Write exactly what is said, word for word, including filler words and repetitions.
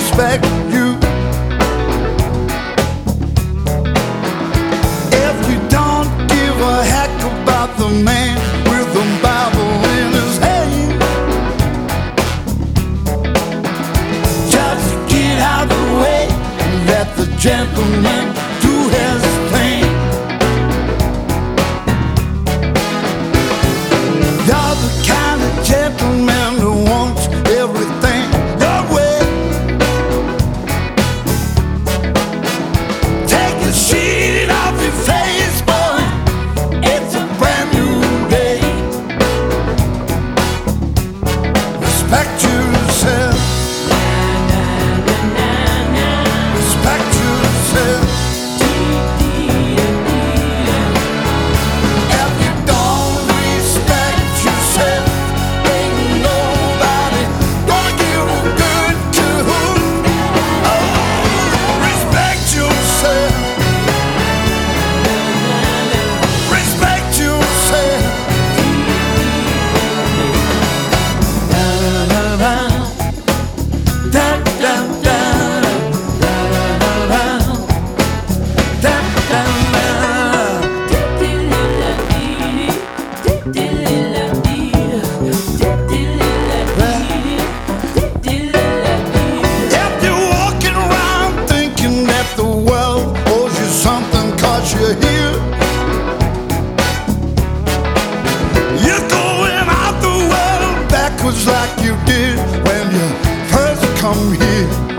respect you. If you don't give a heck about the man with the Bible in his hand, just get out of the way and let the gentleman do his thing. You're the kind of gentleman who wants everything your way. Take the sheet off your face, boy, it's a brand new day. Respect yourself. Respect yourself. If you don't respect yourself, ain't nobody gonna give a good tune. Oh, respect yourself. Respect yourself. Da da da da da If you're walking around thinking that the world owes you something 'cause you're here, you're going out the world backwards like you did when you first come here.